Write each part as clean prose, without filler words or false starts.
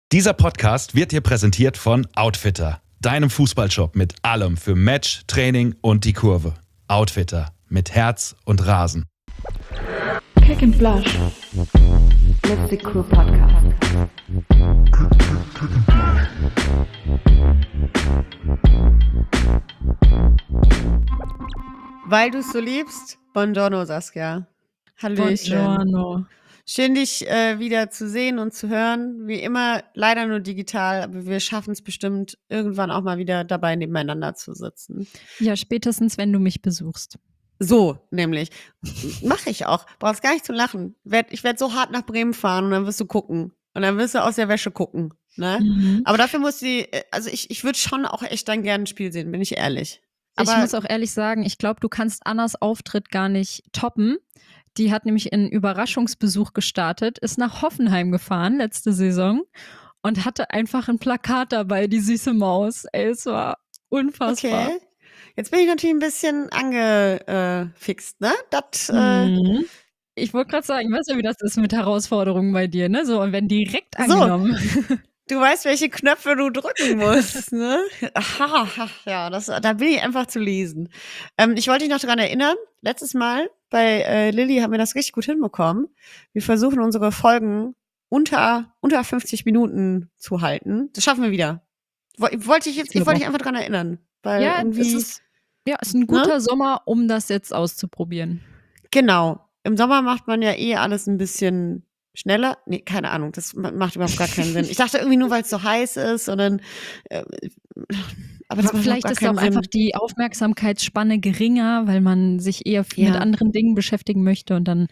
Dieser Podcast wird dir präsentiert von Outfitter, deinem Fußballshop mit allem für Match, Training und die Kurve. Outfitter, mit Herz und Rasen. Kick and Flash. Let's the Cool Podcast. Weil du es so liebst, Buongiorno Saskia. Hallöchen. Buongiorno. Schön, dich wieder zu sehen und zu hören. Wie immer, leider nur digital, aber wir schaffen es bestimmt, irgendwann auch mal wieder dabei nebeneinander zu sitzen. Ja, spätestens, wenn du mich besuchst. So, nämlich. Mache ich auch. Brauchst gar nicht zu lachen. Ich werd so hart nach Bremen fahren und dann wirst du gucken. Und dann wirst du aus der Wäsche gucken. Ne? Mhm. Aber dafür muss ich würde schon auch echt dann gerne ein Spiel sehen, bin ich ehrlich. Ich muss auch ehrlich sagen, ich glaube, du kannst Annas Auftritt gar nicht toppen. Die hat nämlich einen Überraschungsbesuch gestartet, ist nach Hoffenheim gefahren letzte Saison und hatte einfach ein Plakat dabei, die süße Maus. Ey, es war unfassbar. Okay. Jetzt bin ich natürlich ein bisschen angefixt, ne? Ich wollte gerade sagen, weißt du, wie das ist mit Herausforderungen bei dir, ne? So, und wenn direkt So. angenommen. Du weißt, welche Knöpfe du drücken musst, ne? Aha, ja, da bin ich einfach zu lesen. Ich wollte dich noch daran erinnern, letztes Mal bei Lilly haben wir das richtig gut hinbekommen. Wir versuchen unsere Folgen unter 50 Minuten zu halten. Das schaffen wir wieder. Ich wollte dich einfach daran erinnern. Weil Ja, irgendwie, ist ein guter Sommer, um das jetzt auszuprobieren. Genau. Im Sommer macht man ja alles ein bisschen schneller? Nee, keine Ahnung, das macht überhaupt gar keinen Sinn. Ich dachte irgendwie nur, weil es so heiß ist und dann aber das macht vielleicht gar ist keinen auch Sinn. einfach die Aufmerksamkeitsspanne geringer, weil man sich eher mit anderen Dingen beschäftigen möchte und dann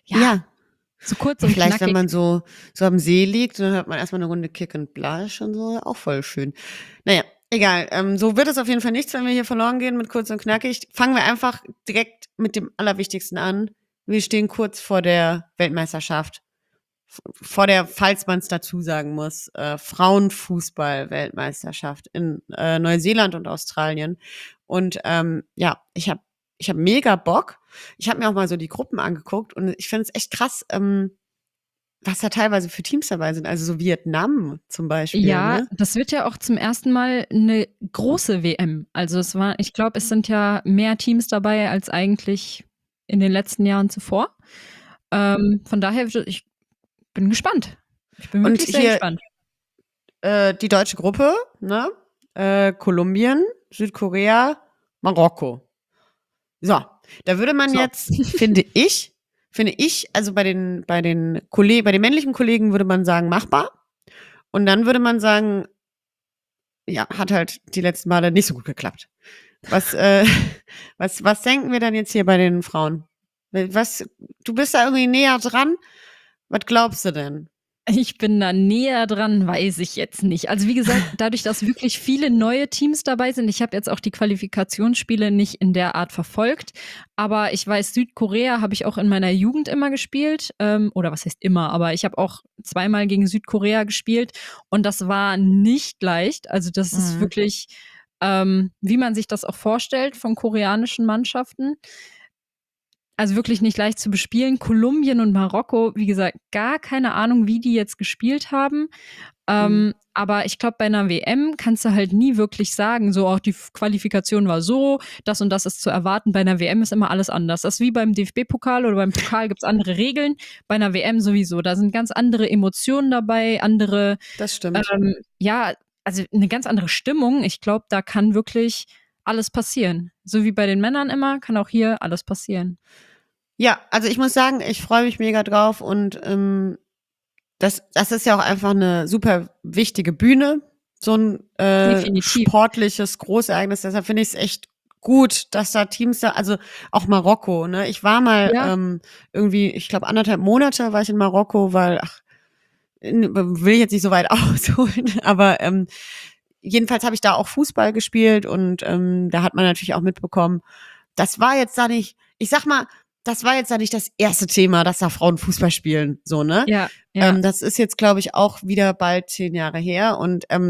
so kurz und vielleicht, knackig. wenn man so am See liegt, dann hört man erstmal eine Runde Kick and Blush und so, auch voll schön. Naja, egal. So wird es auf jeden Fall nichts, wenn wir hier verloren gehen mit kurz und knackig. Fangen wir einfach direkt mit dem Allerwichtigsten an. Wir stehen kurz vor der Weltmeisterschaft. Falls man es dazu sagen muss, Frauenfußball-Weltmeisterschaft in Neuseeland und Australien. Und ich hab mega Bock. Ich habe mir auch mal so die Gruppen angeguckt und ich finde es echt krass, was da teilweise für Teams dabei sind. Also so Vietnam zum Beispiel. Ja, ne? das wird ja auch zum ersten Mal eine große WM. Also ich glaube, es sind ja mehr Teams dabei als eigentlich in den letzten Jahren zuvor. Von daher, ich bin gespannt. Ich bin wirklich sehr gespannt. Die deutsche Gruppe, ne? Kolumbien, Südkorea, Marokko. So, da würde man jetzt, finde ich, also bei den männlichen Kollegen würde man sagen, machbar. Und dann würde man sagen, ja, hat halt die letzten Male nicht so gut geklappt. Was denken wir dann jetzt hier bei den Frauen? Du bist da irgendwie näher dran? Was glaubst du denn? Ich bin da näher dran, weiß ich jetzt nicht. Also wie gesagt, dadurch, dass wirklich viele neue Teams dabei sind, ich habe jetzt auch die Qualifikationsspiele nicht in der Art verfolgt, aber ich weiß, Südkorea habe ich auch in meiner Jugend immer gespielt, oder was heißt immer, aber ich habe auch zweimal gegen Südkorea gespielt und das war nicht leicht. Also das ist wirklich, wie man sich das auch vorstellt von koreanischen Mannschaften. Also wirklich nicht leicht zu bespielen. Kolumbien und Marokko, wie gesagt, gar keine Ahnung, wie die jetzt gespielt haben. Aber ich glaube, bei einer WM kannst du halt nie wirklich sagen, so auch die Qualifikation war so, das und das ist zu erwarten. Bei einer WM ist immer alles anders. Das ist wie beim DFB-Pokal oder beim Pokal gibt's andere Regeln. Bei einer WM sowieso. Da sind ganz andere Emotionen dabei, andere. Das stimmt. Also eine ganz andere Stimmung. Ich glaube, da kann wirklich alles passieren. So wie bei den Männern immer, kann auch hier alles passieren. Ja, also ich muss sagen, ich freue mich mega drauf und das ist ja auch einfach eine super wichtige Bühne, so ein sportliches Großereignis. Deshalb finde ich es echt gut, dass da Teams also auch Marokko, ne? Ich war mal irgendwie, ich glaube 1,5 Monate war ich in Marokko, weil, will ich jetzt nicht so weit ausholen, aber jedenfalls habe ich da auch Fußball gespielt und da hat man natürlich auch mitbekommen, das war jetzt da nicht, ich sag mal, das war jetzt da nicht das erste Thema, dass da Frauen Fußball spielen, so, ne? Ja. Das ist jetzt, glaube ich, auch wieder bald 10 Jahre her und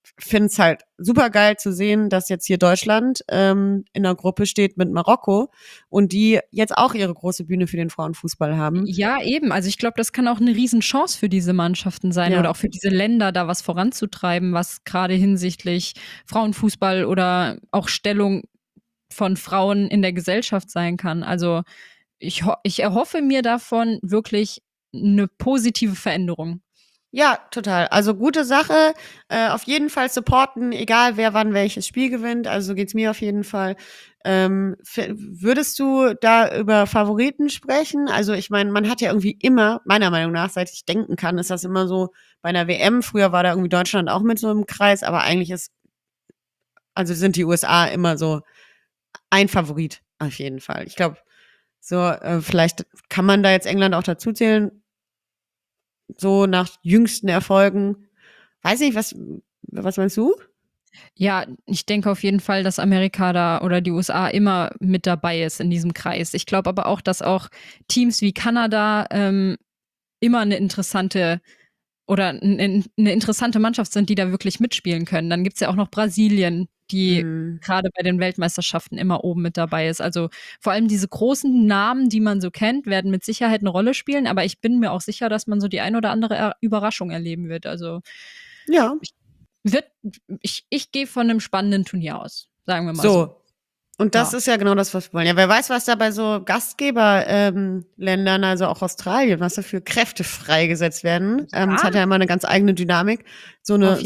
finde es halt super geil zu sehen, dass jetzt hier Deutschland in der Gruppe steht mit Marokko und die jetzt auch ihre große Bühne für den Frauenfußball haben. Ja, eben. Also ich glaube, das kann auch eine Riesenchance für diese Mannschaften sein oder auch für diese Länder, da was voranzutreiben, was gerade hinsichtlich Frauenfußball oder auch Stellung von Frauen in der Gesellschaft sein kann. Also ich erhoffe mir davon wirklich eine positive Veränderung. Ja, total. Also gute Sache. Auf jeden Fall supporten, egal wer wann welches Spiel gewinnt. Also so geht's mir auf jeden Fall. Würdest du da über Favoriten sprechen? Also ich meine, man hat ja irgendwie immer, meiner Meinung nach, seit ich denken kann, ist das immer so bei einer WM. Früher war da irgendwie Deutschland auch mit so einem Kreis, aber eigentlich sind die USA immer so ein Favorit auf jeden Fall. Ich glaube, so vielleicht kann man da jetzt England auch dazu zählen. So nach jüngsten Erfolgen. Weiß nicht, was meinst du? Ja, ich denke auf jeden Fall, dass Amerika da oder die USA immer mit dabei ist in diesem Kreis. Ich glaube aber auch, dass auch Teams wie Kanada immer eine interessante Mannschaft sind, die da wirklich mitspielen können. Dann gibt's ja auch noch Brasilien, die gerade bei den Weltmeisterschaften immer oben mit dabei ist. Also vor allem diese großen Namen, die man so kennt, werden mit Sicherheit eine Rolle spielen, aber ich bin mir auch sicher, dass man so die ein oder andere Überraschung erleben wird. Also Ja. ich gehe von einem spannenden Turnier aus, sagen wir mal so. So. Und das ist ja genau das, was wir wollen. Ja, wer weiß, was da bei so Gastgeberländern, also auch Australien, was da für Kräfte freigesetzt werden. Das hat ja immer eine ganz eigene Dynamik. So eine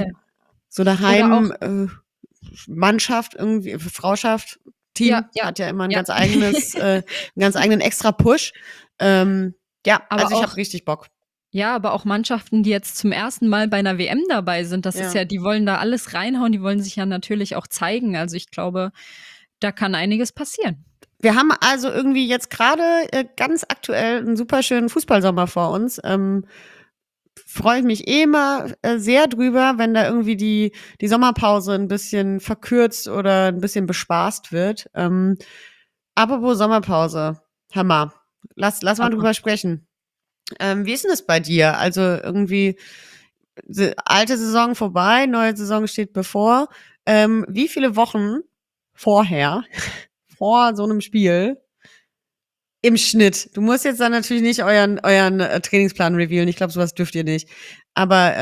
Heimmannschaft, irgendwie, Frauschaft, Team hat ja immer ein ganz eigenes, einen ganz eigenen extra Push. Aber also ich habe richtig Bock. Ja, aber auch Mannschaften, die jetzt zum ersten Mal bei einer WM dabei sind, das ist ja, die wollen da alles reinhauen, die wollen sich ja natürlich auch zeigen. Also ich glaube, da kann einiges passieren. Wir haben also irgendwie jetzt gerade ganz aktuell einen super schönen Fußballsommer vor uns. Freue ich mich immer sehr drüber, wenn da irgendwie die Sommerpause ein bisschen verkürzt oder ein bisschen bespaßt wird. Apropos Sommerpause, Hammer. Lass mal drüber sprechen. Wie ist denn das bei dir? Also irgendwie alte Saison vorbei, neue Saison steht bevor. Wie viele Wochen vorher, vor so einem Spiel, im Schnitt? Du musst jetzt dann natürlich nicht euren Trainingsplan revealen. Ich glaube, sowas dürft ihr nicht. Aber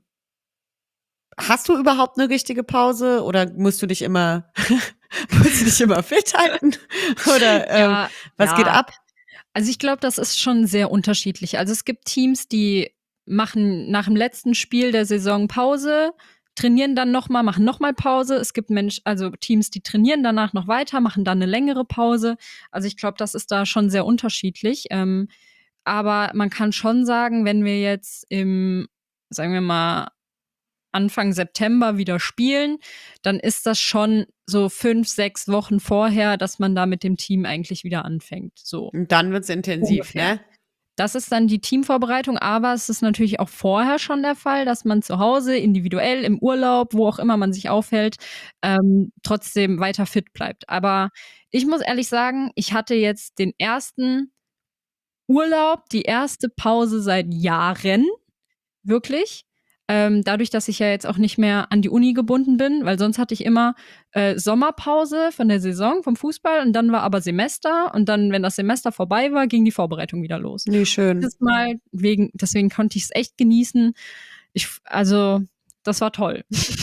hast du überhaupt eine richtige Pause oder musst du dich immer fit halten? Oder was geht ab? Also ich glaube, das ist schon sehr unterschiedlich. Also es gibt Teams, die machen nach dem letzten Spiel der Saison Pause, trainieren dann nochmal, machen nochmal Pause. Es gibt Teams, die trainieren danach noch weiter, machen dann eine längere Pause. Also ich glaube, das ist da schon sehr unterschiedlich. Aber man kann schon sagen, wenn wir jetzt sagen wir mal, Anfang September wieder spielen, dann ist das schon so 5-6 Wochen vorher, dass man da mit dem Team eigentlich wieder anfängt. So. Und dann wird's intensiv, ungefähr. Ne? Das ist dann die Teamvorbereitung, aber es ist natürlich auch vorher schon der Fall, dass man zu Hause, individuell, im Urlaub, wo auch immer man sich aufhält, trotzdem weiter fit bleibt. Aber ich muss ehrlich sagen, ich hatte jetzt den ersten Urlaub, die erste Pause seit Jahren, wirklich. Dadurch, dass ich ja jetzt auch nicht mehr an die Uni gebunden bin, weil sonst hatte ich immer Sommerpause von der Saison, vom Fußball und dann war aber Semester und dann, wenn das Semester vorbei war, ging die Vorbereitung wieder los. Nee, schön. Deswegen konnte ich es echt genießen. Das war toll.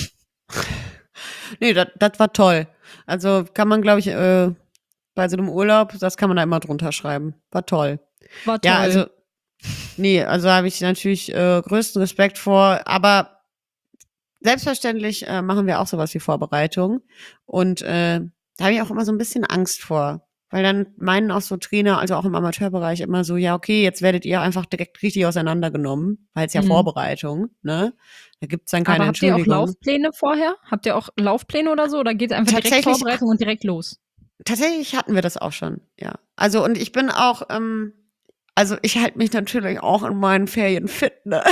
Nee, das war toll. Also kann man, glaube ich, bei so einem Urlaub, das kann man da immer drunter schreiben. War toll. War toll. Ja, also habe ich natürlich größten Respekt vor, aber selbstverständlich machen wir auch sowas wie Vorbereitung und da habe ich auch immer so ein bisschen Angst vor, weil dann meinen auch so Trainer, also auch im Amateurbereich immer so, ja okay, jetzt werdet ihr einfach direkt richtig auseinandergenommen, weil es ja Vorbereitung, ne? Da gibt's dann keine Entschuldigung. Habt ihr auch Laufpläne vorher? Habt ihr auch Laufpläne oder so? Oder geht es einfach direkt Vorbereitung und direkt los? Tatsächlich hatten wir das auch schon, ja. Also und ich bin auch also ich halte mich natürlich auch in meinen Ferien fit, ne?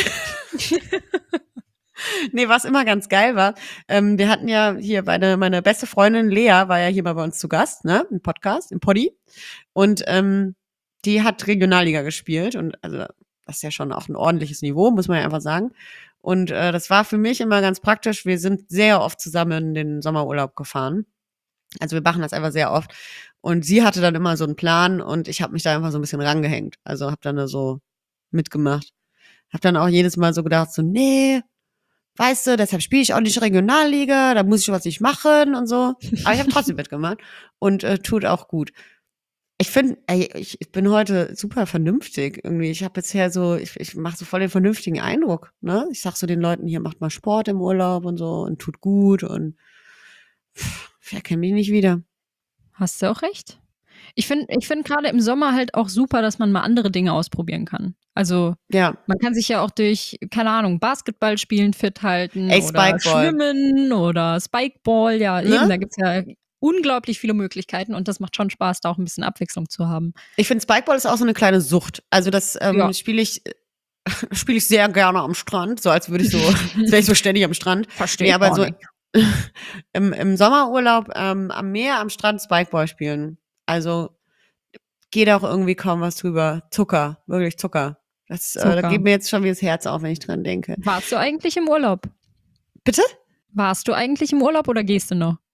Nee, was immer ganz geil war, wir hatten ja hier meine beste Freundin Lea war ja hier mal bei uns zu Gast, ne? Im Podcast, im Poddy. Und die hat Regionalliga gespielt und also das ist ja schon auch ein ordentliches Niveau, muss man ja einfach sagen. Und das war für mich immer ganz praktisch. Wir sind sehr oft zusammen in den Sommerurlaub gefahren. Also wir machen das einfach sehr oft. Und sie hatte dann immer so einen Plan und ich habe mich da einfach so ein bisschen rangehängt. Also habe dann da so mitgemacht. Habe dann auch jedes Mal so gedacht, so, nee, weißt du, deshalb spiele ich auch nicht Regionalliga, da muss ich was nicht machen und so. Aber ich habe trotzdem mitgemacht und tut auch gut. Ich finde, ich bin heute super vernünftig irgendwie. Ich habe bisher so, ich mache so voll den vernünftigen Eindruck, ne? Ich sag so den Leuten, hier macht mal Sport im Urlaub und so und tut gut und wer kennt mich nicht wieder. Hast du auch recht. Ich finde gerade im Sommer halt auch super, dass man mal andere Dinge ausprobieren kann. Also Ja, man kann sich ja auch durch, keine Ahnung, Basketball spielen fit halten Ey, oder Spikeball. Schwimmen oder Spikeball. Ja, Ne? eben, da gibt's ja unglaublich viele Möglichkeiten und das macht schon Spaß, da auch ein bisschen Abwechslung zu haben. Ich finde, Spikeball ist auch so eine kleine Sucht. Also das Ja. spiele ich sehr gerne am Strand, so als würde ich so, als wäre ich so ständig am Strand. Verstehe Nee, aber gar so nicht. im Sommerurlaub am Meer, am Strand Spikeball spielen. Also geht auch irgendwie kaum was drüber. Zucker, wirklich Zucker. Das, da Zucker. geht mir jetzt schon wie das Herz auf, wenn ich dran denke. Warst du eigentlich im Urlaub? Bitte? Warst du eigentlich im Urlaub oder gehst du noch?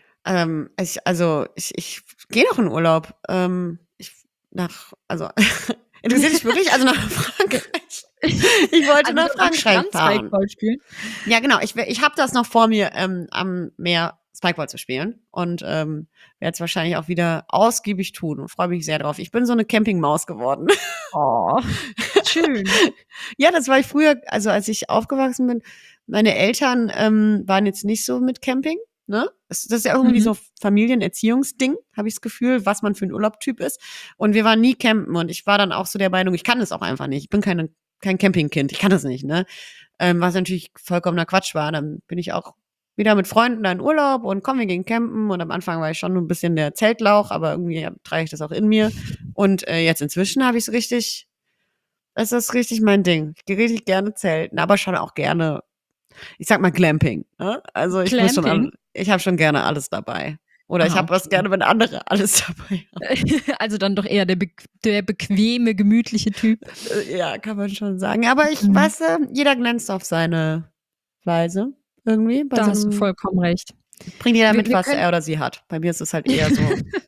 Ich gehe noch in Urlaub. Interessiert dich wirklich? Also nach Frankreich. Ich wollte nach Frankreich fahren. Spikeball spielen? Ja, genau. Ich habe das noch vor mir, am Meer Spikeball zu spielen und werde es wahrscheinlich auch wieder ausgiebig tun und freue mich sehr drauf. Ich bin so eine Campingmaus geworden. Oh, schön. Ja, das war ich früher, also als ich aufgewachsen bin. Meine Eltern waren jetzt nicht so mit Camping. Ne? Das ist ja irgendwie so Familienerziehungsding, habe ich das Gefühl, was man für ein Urlaubtyp ist. Und wir waren nie campen und ich war dann auch so der Meinung, ich kann das auch einfach nicht. Ich bin kein Campingkind, ich kann das nicht, ne? Was natürlich vollkommener Quatsch war. Dann bin ich auch wieder mit Freunden da in Urlaub und komm, wir gehen campen. Und am Anfang war ich schon ein bisschen der Zeltlauch, aber irgendwie trage ich das auch in mir. Und jetzt inzwischen habe ich es richtig, es ist richtig mein Ding. Ich gehe richtig gerne zelten, aber schon auch gerne, ich sag mal Glamping. Ne? Also ich muss schon, ich habe schon gerne alles dabei. Oder ich habe was gerne, wenn andere alles dabei haben. Also dann doch eher der bequeme, gemütliche Typ. Ja, kann man schon sagen. Aber ich weiß, jeder glänzt auf seine Weise irgendwie. Da hast du vollkommen recht. Bringt jeder mit, was er oder sie hat. Bei mir ist es halt eher so.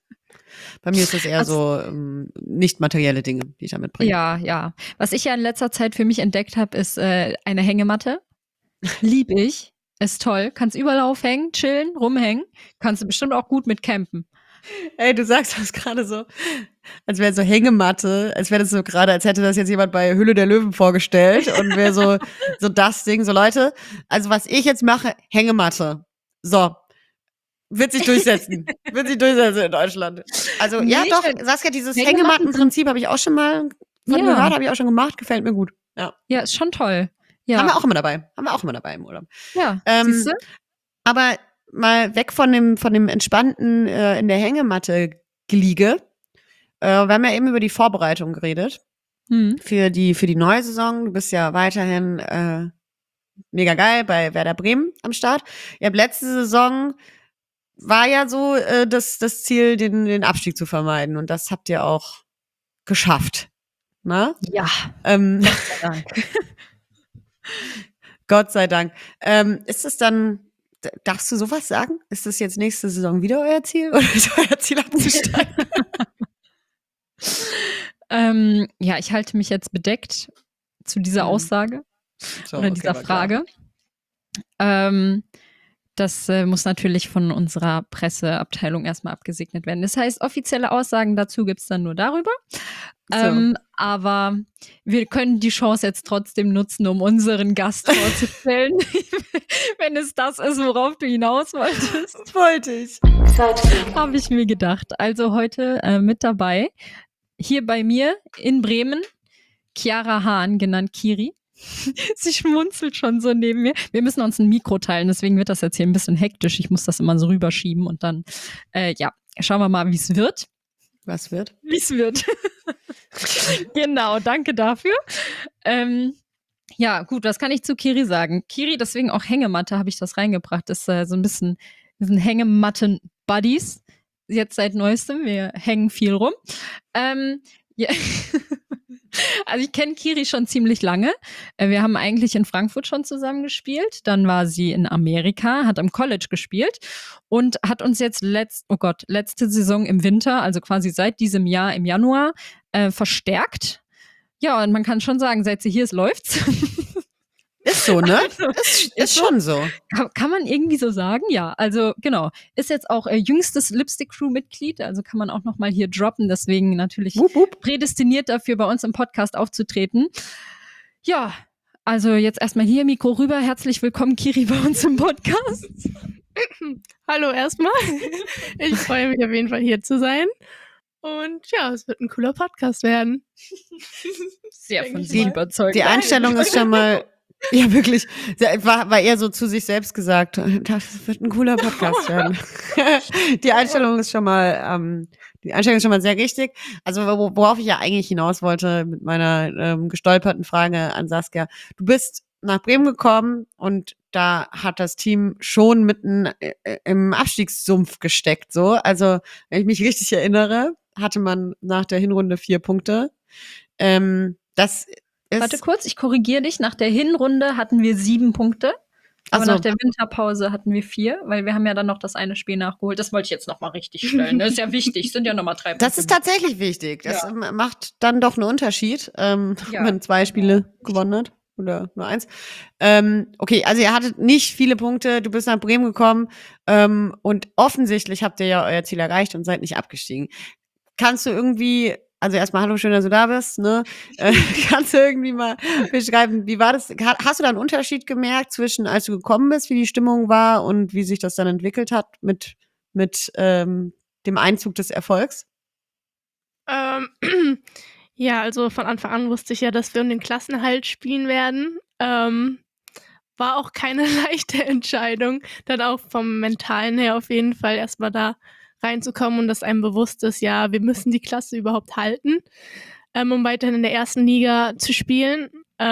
Bei mir ist es eher so nicht materielle Dinge, die ich damit bringe. Ja, ja. Was ich ja in letzter Zeit für mich entdeckt habe, ist eine Hängematte. Lieb ich. Ist toll. Kannst überall aufhängen, chillen, rumhängen. Kannst du bestimmt auch gut mit campen. Ey, du sagst das gerade so, als wäre so Hängematte, als wäre das so gerade, als hätte das jetzt jemand bei Hülle der Löwen vorgestellt und wäre so das Ding. So Leute, also was ich jetzt mache, Hängematte. So. Wird sich durchsetzen. Wird sich durchsetzen in Deutschland. Also, ja, doch, Saskia, dieses Hängemattenprinzip habe ich auch schon mal von gehört, habe ich auch schon gemacht, gefällt mir gut. Ja, ist schon toll. Ja. Haben wir auch immer dabei im Urlaub. Ja, siehst du? Aber mal weg von dem entspannten in der Hängematte Geliege. Wir haben ja eben über die Vorbereitung geredet. Für die neue Saison. Du bist ja weiterhin mega geil bei Werder Bremen am Start. Ihr habt letzte Saison war ja so das Ziel, den Abstieg zu vermeiden. Und das habt ihr auch geschafft. Na? Ja. Gott sei Dank. Gott sei Dank. Ist es dann, darfst du sowas sagen? Ist das jetzt nächste Saison wieder euer Ziel? Oder ist euer Ziel abzusteigen? Ja, ich halte mich jetzt bedeckt zu dieser Aussage oder dieser Frage. Das muss natürlich von unserer Presseabteilung erstmal abgesegnet werden. Das heißt, offizielle Aussagen dazu gibt es dann nur darüber. Aber wir können die Chance jetzt trotzdem nutzen, um unseren Gast vorzustellen, wenn es das ist, worauf du hinaus wolltest. Das wollte ich. Habe ich mir gedacht. Also heute mit dabei, hier bei mir in Bremen, Chiara Hahn, genannt Kiri. Sie schmunzelt schon so neben mir. Wir müssen uns ein Mikro teilen, deswegen wird das jetzt hier ein bisschen hektisch. Ich muss das immer so rüberschieben und dann, schauen wir mal, wie es wird. Was wird? Wie es wird. Genau, danke dafür. Ja, gut, was kann ich zu Kiri sagen? Kiri, deswegen auch Hängematte habe ich das reingebracht. Das ist so ein bisschen, wir sind Also ich kenne Kiri schon ziemlich lange. Wir haben eigentlich in Frankfurt schon zusammen gespielt. Dann war sie in Amerika, hat am College gespielt und hat uns jetzt letzte Saison im Winter, also quasi seit diesem Jahr im Januar, verstärkt. Ja, und man kann schon sagen, seit sie hier ist, läuft's. Ist so, ne? Also, ist schon so. Kann man irgendwie so sagen? Ja, also genau. Ist jetzt auch jüngstes Lipstick-Crew-Mitglied, also kann man auch noch mal hier droppen. Deswegen natürlich prädestiniert dafür, bei uns im Podcast aufzutreten. Ja, also jetzt erstmal hier Mikro rüber. Herzlich willkommen, Kiri, bei uns im Podcast. Hallo erstmal. Ich freue mich auf jeden Fall hier zu sein. Und ja, es wird ein cooler Podcast werden. Sehr von Sie überzeugt. Die Einstellung ist schon mal... Ja, wirklich. War eher so zu sich selbst gesagt. Das wird ein cooler Podcast werden. Die Einstellung ist schon mal sehr richtig. Also worauf ich ja eigentlich hinaus wollte mit meiner gestolperten Frage an Saskia. Du bist nach Bremen gekommen und da hat das Team schon mitten im Abstiegssumpf gesteckt. So, also wenn ich mich richtig erinnere, hatte man nach der Hinrunde 4 Punkte. Warte kurz, ich korrigiere dich. Nach der Hinrunde hatten wir 7 Punkte. Aber nach der Winterpause hatten wir 4, weil wir haben ja dann noch das eine Spiel nachgeholt. Das wollte ich jetzt noch mal richtig stellen. Das ist ja wichtig. Sind ja noch mal 3 Punkte. Das ist tatsächlich wichtig. Das macht dann doch einen Unterschied, wenn man 2 Spiele gewonnen hat. Oder nur 1. Okay, also ihr hattet nicht viele Punkte. Du bist nach Bremen gekommen. Und offensichtlich habt ihr ja euer Ziel erreicht und seid nicht abgestiegen. Kannst du irgendwie... Also erstmal hallo, schön, dass du da bist. Ne? Kannst du irgendwie mal beschreiben, wie war das? Hast du da einen Unterschied gemerkt zwischen, als du gekommen bist, wie die Stimmung war und wie sich das dann entwickelt hat mit dem Einzug des Erfolgs? Ja, also von Anfang an wusste ich ja, dass wir um den Klassenerhalt spielen werden. War auch keine leichte Entscheidung. Dann auch vom Mentalen her auf jeden Fall erstmal da reinzukommen und dass einem bewusst ist, ja, wir müssen die Klasse überhaupt halten, um weiterhin in der ersten Liga zu spielen.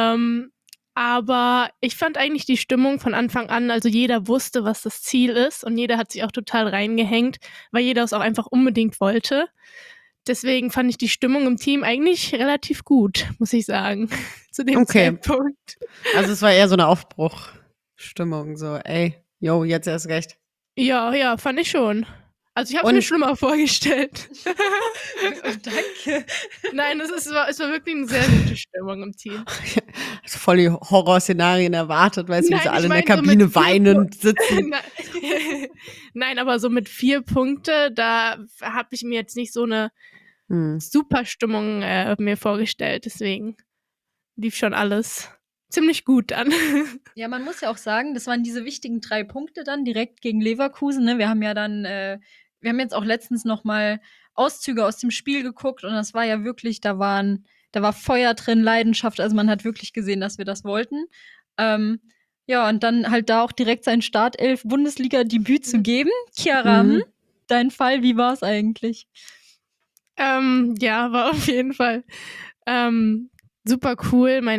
Aber ich fand eigentlich die Stimmung von Anfang an, also jeder wusste, was das Ziel ist und jeder hat sich auch total reingehängt, weil jeder es auch einfach unbedingt wollte. Deswegen fand ich die Stimmung im Team eigentlich relativ gut, muss ich sagen, zu dem Zeitpunkt. Also es war eher so eine Aufbruchstimmung, so ey, yo, jetzt erst recht. Ja, fand ich schon. Also ich habe es mir schlimmer vorgestellt. Danke. Nein, es war wirklich eine sehr gute Stimmung im Team. Also voll die Horrorszenarien erwartet, weißt du, wie sie alle in der Kabine so weinend sitzen. Nein, aber so mit 4 Punkte, da habe ich mir jetzt nicht so eine super Stimmung mir vorgestellt. Deswegen lief schon alles ziemlich gut an. Ja, man muss ja auch sagen, das waren diese wichtigen 3 Punkte dann direkt gegen Leverkusen. Ne? Wir haben ja dann, wir haben jetzt auch letztens noch mal Auszüge aus dem Spiel geguckt und das war ja wirklich, da war Feuer drin, Leidenschaft. Also man hat wirklich gesehen, dass wir das wollten. Ja, und dann halt da auch direkt sein Startelf-Bundesliga-Debüt zu geben. Chiara, dein Fall, wie war es eigentlich? Ja, war auf jeden Fall super cool, mein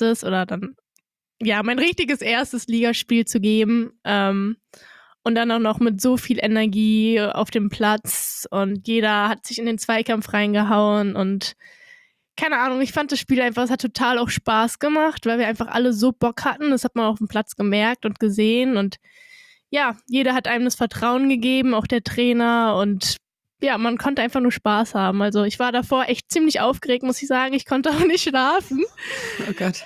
richtiges erstes Ligaspiel zu geben und dann auch noch mit so viel Energie auf dem Platz und jeder hat sich in den Zweikampf reingehauen und keine Ahnung, ich fand das Spiel einfach, es hat total auch Spaß gemacht, weil wir einfach alle so Bock hatten, das hat man auf dem Platz gemerkt und gesehen und ja, jeder hat einem das Vertrauen gegeben, auch der Trainer und ja, man konnte einfach nur Spaß haben. Also ich war davor echt ziemlich aufgeregt, muss ich sagen. Ich konnte auch nicht schlafen. Oh Gott.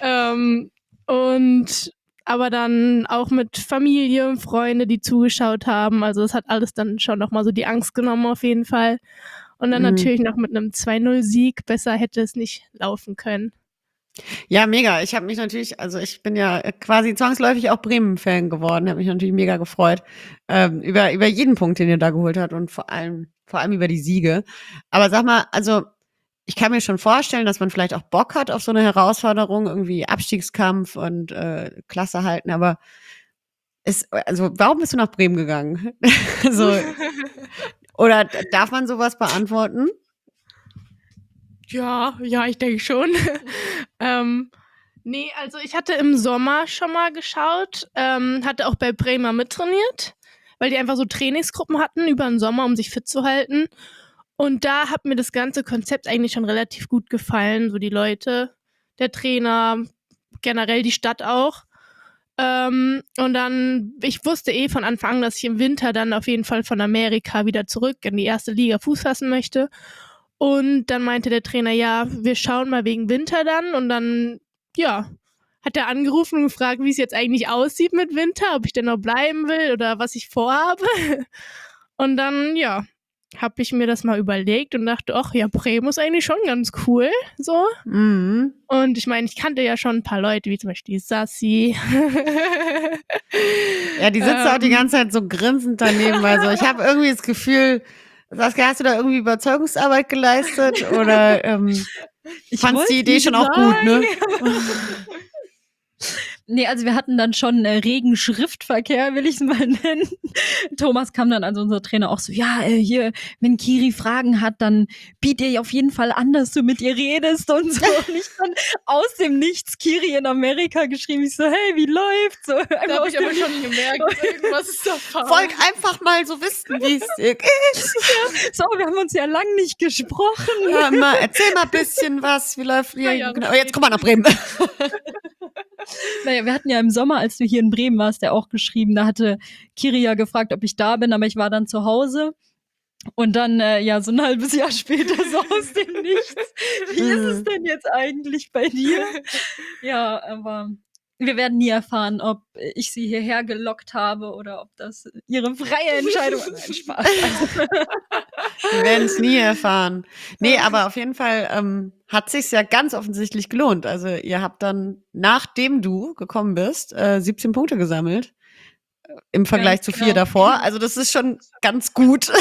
Aber dann auch mit Familie und Freunde, die zugeschaut haben. Also das hat alles dann schon nochmal so die Angst genommen auf jeden Fall. Und dann natürlich noch mit einem 2-0-Sieg. Besser hätte es nicht laufen können. Ja, mega. Ich habe mich natürlich, also ich bin ja quasi zwangsläufig auch Bremen-Fan geworden. Habe mich natürlich mega gefreut über jeden Punkt, den ihr da geholt habt und vor allem über die Siege. Aber sag mal, also ich kann mir schon vorstellen, dass man vielleicht auch Bock hat auf so eine Herausforderung, irgendwie Abstiegskampf und Klasse halten, aber warum bist du nach Bremen gegangen? Oder darf man sowas beantworten? Ja, ich denke schon. Nee, also ich hatte im Sommer schon mal geschaut, hatte auch bei Bremer mittrainiert, weil die einfach so Trainingsgruppen hatten über den Sommer, um sich fit zu halten. Und da hat mir das ganze Konzept eigentlich schon relativ gut gefallen. So die Leute, der Trainer, generell die Stadt auch. Und dann, ich wusste von Anfang an, dass ich im Winter dann auf jeden Fall von Amerika wieder zurück in die erste Liga Fuß fassen möchte. Und dann meinte der Trainer, ja, wir schauen mal wegen Winter dann. Und dann, ja, hat er angerufen und gefragt, wie es jetzt eigentlich aussieht mit Winter, ob ich denn noch bleiben will oder was ich vorhabe. Und dann, ja, habe ich mir das mal überlegt und dachte, ach ja, Bremen ist eigentlich schon ganz cool, so. Mhm. Und ich meine, ich kannte ja schon ein paar Leute, wie zum Beispiel die Sassi. Ja, die sitzt auch die ganze Zeit so grinsend daneben. Also ich habe irgendwie das Gefühl, Saskia, hast du da irgendwie Überzeugungsarbeit geleistet? Oder fandst die Idee schon auch gut, ne? Nee, also wir hatten dann schon regen Schriftverkehr, will ich es mal nennen. Thomas kam dann, also unser Trainer, auch so, ja, hier, wenn Kiri Fragen hat, dann biet ihr auf jeden Fall an, dass du mit ihr redest und so. Und ich dann aus dem Nichts Kiri in Amerika geschrieben. Ich so, hey, wie läuft's? So, da habe ich aber schon gemerkt, irgendwas ist da falsch. Wollt einfach mal so wissen, wie es dir geht. So, wir haben uns ja lang nicht gesprochen. Ja, erzähl mal ein bisschen was, wie läuft hier? Ja, genau. Jetzt komm mal nach Bremen. Naja, wir hatten ja im Sommer, als du hier in Bremen warst, der auch geschrieben, da hatte Kiri ja gefragt, ob ich da bin, aber ich war dann zu Hause. Und dann, ja, so ein halbes Jahr später, so aus dem Nichts. Wie ist es denn jetzt eigentlich bei dir? Ja, aber wir werden nie erfahren, ob ich sie hierher gelockt habe oder ob das ihre freie Entscheidung ist. Nein, Spaß. Wir werden es nie erfahren. Nee, aber auf jeden Fall hat sich's ja ganz offensichtlich gelohnt. Also ihr habt dann, nachdem du gekommen bist, 17 Punkte gesammelt. Im Vergleich zu 4 davor. Also das ist schon ganz gut.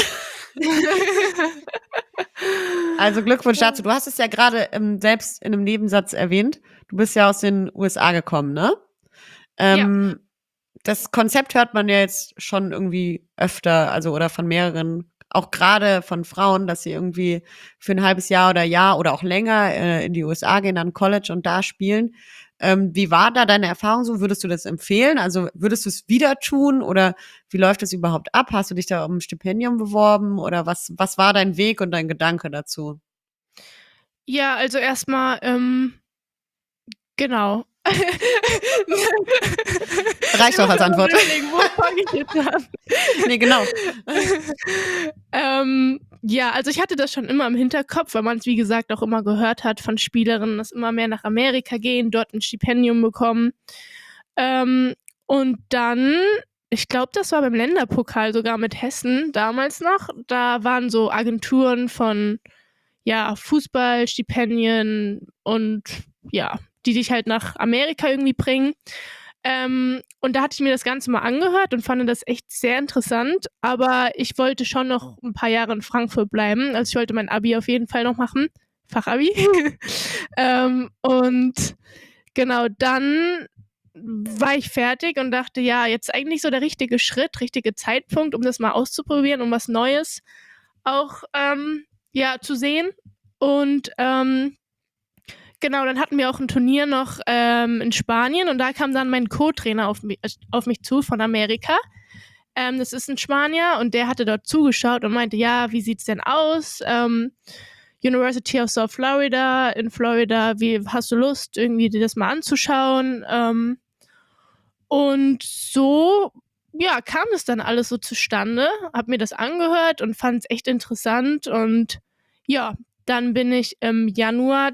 Also Glückwunsch dazu. Du hast es ja gerade selbst in einem Nebensatz erwähnt. Du bist ja aus den USA gekommen, ne? Ja. Das Konzept hört man ja jetzt schon irgendwie öfter, also oder von mehreren, auch gerade von Frauen, dass sie irgendwie für ein halbes Jahr oder auch länger in die USA gehen, an College und da spielen. Wie war da deine Erfahrung so? Würdest du das empfehlen? Also würdest du es wieder tun oder wie läuft das überhaupt ab? Hast du dich da um ein Stipendium beworben oder was war dein Weg und dein Gedanke dazu? Ja, also erstmal, genau. Reicht auch als Antwort. Wo fange ich jetzt an? Nee, genau. Ja, also ich hatte das schon immer im Hinterkopf, weil man es, wie gesagt, auch immer gehört hat von Spielerinnen, dass immer mehr nach Amerika gehen, dort ein Stipendium bekommen. Und dann, ich glaube, das war beim Länderpokal sogar mit Hessen damals noch, da waren so Agenturen von, ja, Fußballstipendien und ja, die dich halt nach Amerika irgendwie bringen. Und da hatte ich mir das Ganze mal angehört und fand das echt sehr interessant, aber ich wollte schon noch ein paar Jahre in Frankfurt bleiben, also ich wollte mein Abi auf jeden Fall noch machen, Fachabi. Und genau, dann war ich fertig und dachte, ja, jetzt eigentlich so der richtige Schritt, richtige Zeitpunkt, um das mal auszuprobieren, um was Neues auch ja, zu sehen. Und genau, dann hatten wir auch ein Turnier noch in Spanien und da kam dann mein Co-Trainer auf mich zu von Amerika. Das ist ein Spanier und der hatte dort zugeschaut und meinte, ja, wie sieht's denn aus? University of South Florida in Florida, wie hast du Lust, irgendwie dir das mal anzuschauen? Und so, ja, kam es dann alles so zustande, hab mir das angehört und fand es echt interessant und ja, dann bin ich im Januar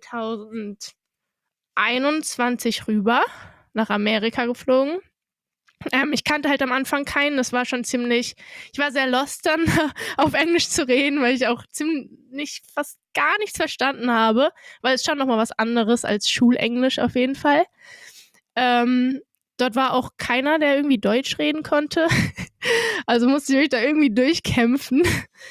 2021 rüber nach Amerika geflogen. Ich kannte halt am Anfang keinen, das war schon ziemlich, ich war sehr lost dann auf Englisch zu reden, weil ich auch fast gar nichts verstanden habe, weil es schon nochmal was anderes als Schulenglisch auf jeden Fall. Dort war auch keiner, der irgendwie Deutsch reden konnte, also musste ich mich da irgendwie durchkämpfen.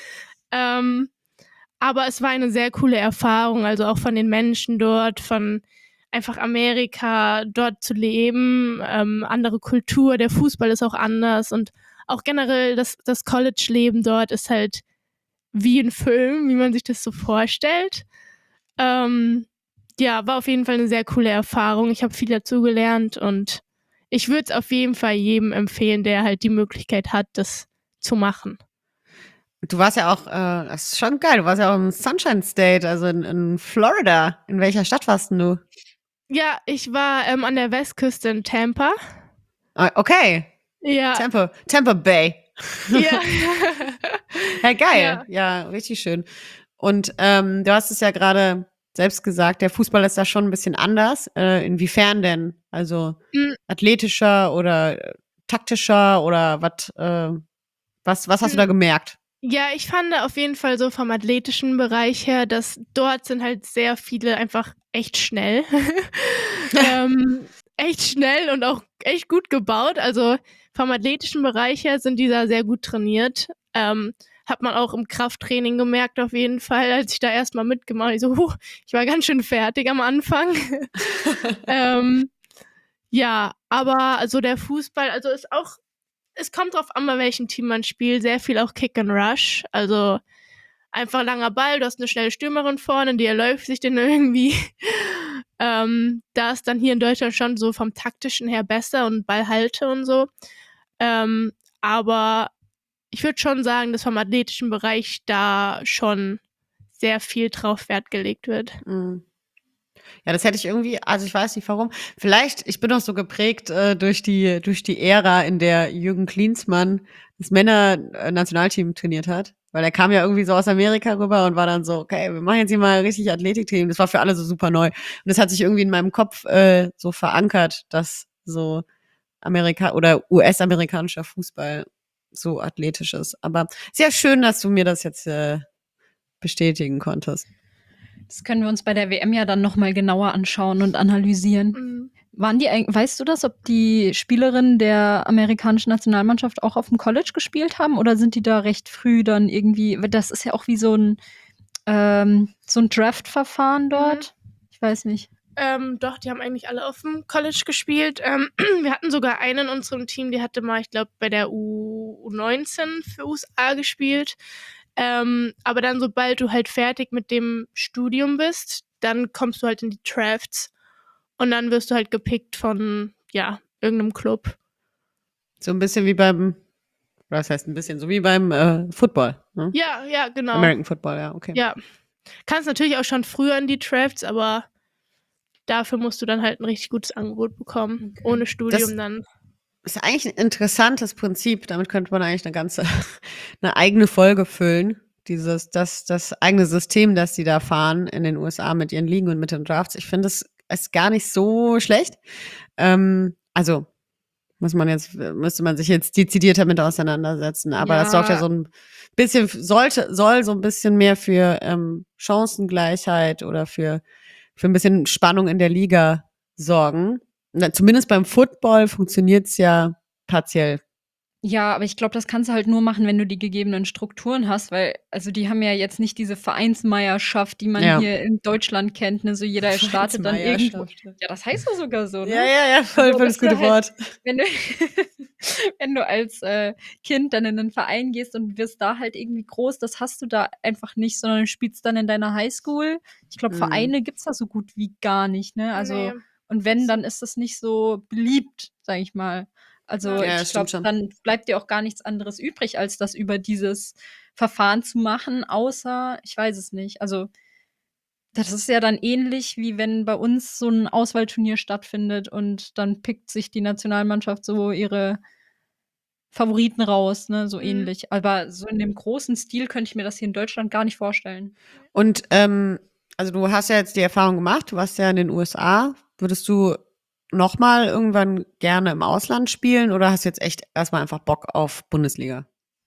Aber es war eine sehr coole Erfahrung, also auch von den Menschen dort, von einfach Amerika, dort zu leben, andere Kultur, der Fußball ist auch anders und auch generell das College-Leben dort ist halt wie ein Film, wie man sich das so vorstellt. Ja, war auf jeden Fall eine sehr coole Erfahrung. Ich habe viel dazugelernt und ich würde es auf jeden Fall jedem empfehlen, der halt die Möglichkeit hat, das zu machen. Du warst ja auch, das ist schon geil, du warst ja auch im Sunshine State, also in Florida. In welcher Stadt warst denn du? Ja, ich war an der Westküste in Tampa. Okay, Ja, Tampa Bay. ja. Ja, geil. Ja. Ja, richtig schön. Und du hast es ja gerade selbst gesagt, der Fußball ist da schon ein bisschen anders. Inwiefern denn? Also Mm, athletischer oder taktischer oder was hast du da gemerkt? Ja, ich fand auf jeden Fall so vom athletischen Bereich her, dass dort sind halt sehr viele einfach echt schnell. Echt schnell und auch echt gut gebaut. Also vom athletischen Bereich her sind die da sehr gut trainiert. Hat man auch im Krafttraining gemerkt auf jeden Fall, als ich da erstmal mitgemacht habe. Ich war ganz schön fertig am Anfang. Ja, aber also der Fußball, also ist auch, es kommt drauf an, bei welchem Team man spielt, sehr viel auch Kick and Rush. Also einfach langer Ball, du hast eine schnelle Stürmerin vorne, die erläuft sich den irgendwie. Da ist dann hier in Deutschland schon so vom taktischen her besser und Ballhalte und so. Aber ich würde schon sagen, dass vom athletischen Bereich da schon sehr viel drauf Wert gelegt wird. Mhm. Ja, das hätte ich irgendwie, also ich weiß nicht warum. Vielleicht, ich bin auch so geprägt durch die Ära, in der Jürgen Klinsmann das Männer-Nationalteam trainiert hat. Weil er kam ja irgendwie so aus Amerika rüber und war dann so, okay, wir machen jetzt hier mal richtig Athletiktraining. Das war für alle so super neu. Und das hat sich irgendwie in meinem Kopf so verankert, dass so Amerika oder US-amerikanischer Fußball so athletisch ist. Aber sehr schön, dass du mir das jetzt bestätigen konntest. Das können wir uns bei der WM ja dann nochmal genauer anschauen und analysieren. Mhm. Weißt du das, ob die Spielerinnen der amerikanischen Nationalmannschaft auch auf dem College gespielt haben oder sind die da recht früh dann irgendwie, das ist ja auch wie so ein Draft-Verfahren dort? Ich weiß nicht. Doch, die haben eigentlich alle auf dem College gespielt. Wir hatten sogar einen in unserem Team, die hatte mal, ich glaube, bei der U19 für USA gespielt. Aber dann, sobald du halt fertig mit dem Studium bist, dann kommst du halt in die Drafts und dann wirst du halt gepickt von, ja, irgendeinem Club. So ein bisschen wie beim, was heißt ein bisschen, so wie beim Football, ne? Ja, genau. American Football, ja, okay. Ja. Kannst natürlich auch schon früher in die Drafts, aber dafür musst du dann halt ein richtig gutes Angebot bekommen. Okay. Ohne Studium dann. Ist eigentlich ein interessantes Prinzip. Damit könnte man eigentlich eine eigene Folge füllen. Das eigene System, das die da fahren in den USA mit ihren Ligen und mit den Drafts. Ich finde, es ist gar nicht so schlecht. Also müsste man sich jetzt dezidiert damit auseinandersetzen. Aber das sorgt ja so ein bisschen, soll so ein bisschen mehr für Chancengleichheit oder für ein bisschen Spannung in der Liga sorgen. Zumindest beim Football funktioniert's ja partiell. Ja, aber ich glaube, das kannst du halt nur machen, wenn du die gegebenen Strukturen hast, weil, also die haben ja jetzt nicht diese Vereinsmeierschaft, die man hier in Deutschland kennt, ne? So jeder startet dann irgendwo. Ja, das heißt doch sogar so, ne? Ja, voll das gute Wort. Wenn du als Kind dann in einen Verein gehst und wirst da halt irgendwie groß, das hast du da einfach nicht, sondern du spielst dann in deiner Highschool. Ich glaube, Vereine gibt's da so gut wie gar nicht, ne? Also, und wenn, dann ist das nicht so beliebt, sag ich mal. Also ich glaube, dann bleibt dir auch gar nichts anderes übrig, als das über dieses Verfahren zu machen, außer, ich weiß es nicht. Also das ist ja dann ähnlich, wie wenn bei uns so ein Auswahlturnier stattfindet und dann pickt sich die Nationalmannschaft so ihre Favoriten raus, ne, so ähnlich. Aber so in dem großen Stil könnte ich mir das hier in Deutschland gar nicht vorstellen. Und also du hast ja jetzt die Erfahrung gemacht, du warst ja in den USA. Würdest du nochmal irgendwann gerne im Ausland spielen oder hast du jetzt echt erstmal einfach Bock auf Bundesliga?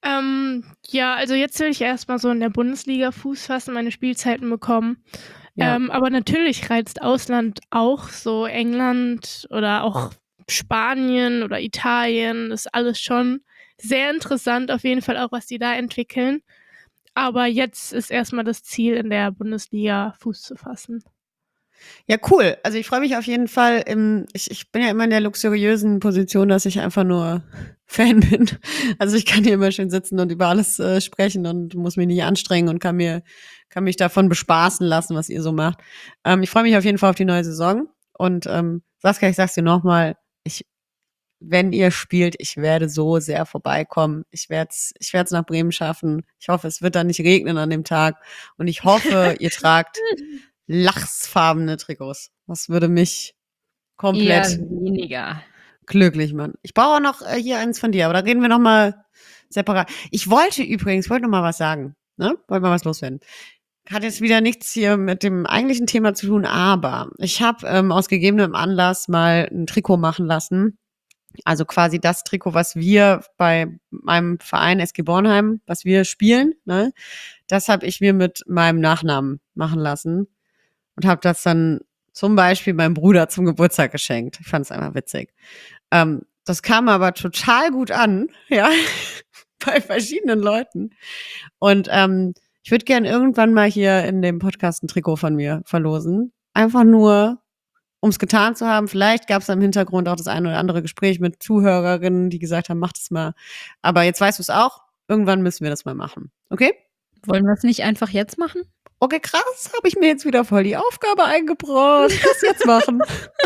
Ja, also jetzt will ich erstmal so in der Bundesliga Fuß fassen, meine Spielzeiten bekommen. Ja. Aber natürlich reizt Ausland auch, so England oder auch Spanien oder Italien, das ist alles schon sehr interessant, auf jeden Fall auch, was die da entwickeln. Aber jetzt ist erstmal das Ziel, in der Bundesliga Fuß zu fassen. Ja, cool. Also ich freue mich auf jeden Fall. Ich bin ja immer in der luxuriösen Position, dass ich einfach nur Fan bin. Also ich kann hier immer schön sitzen und über alles sprechen und muss mich nicht anstrengen und kann mich davon bespaßen lassen, was ihr so macht. Ich freue mich auf jeden Fall auf die neue Saison. Und Saskia, ich sag's dir nochmal, ich wenn ihr spielt, ich werde so sehr vorbeikommen. Ich werde es nach Bremen schaffen. Ich hoffe, es wird dann nicht regnen an dem Tag. Und ich hoffe, ihr tragt lachsfarbene Trikots. Das würde mich komplett Eher weniger. glücklich machen. Ich brauche auch noch hier eins von dir, aber da reden wir noch mal separat. Ich wollte noch mal was sagen. Ne? Wollte mal was loswerden. Hat jetzt wieder nichts hier mit dem eigentlichen Thema zu tun, aber ich habe aus gegebenem Anlass mal ein Trikot machen lassen. Also quasi das Trikot, was wir bei meinem Verein SG Bornheim, was wir spielen, ne, das habe ich mir mit meinem Nachnamen machen lassen und habe das dann zum Beispiel meinem Bruder zum Geburtstag geschenkt. Ich fand es einfach witzig. Das kam aber total gut an, ja, bei verschiedenen Leuten. Und ich würde gern irgendwann mal hier in dem Podcast ein Trikot von mir verlosen. Einfach nur, um es getan zu haben. Vielleicht gab es im Hintergrund auch das eine oder andere Gespräch mit Zuhörerinnen, die gesagt haben, mach das mal. Aber jetzt weißt du es auch. Irgendwann müssen wir das mal machen. Okay? Wollen wir es nicht einfach jetzt machen? Okay, krass. Habe ich mir jetzt wieder voll die Aufgabe eingebracht. Das jetzt machen.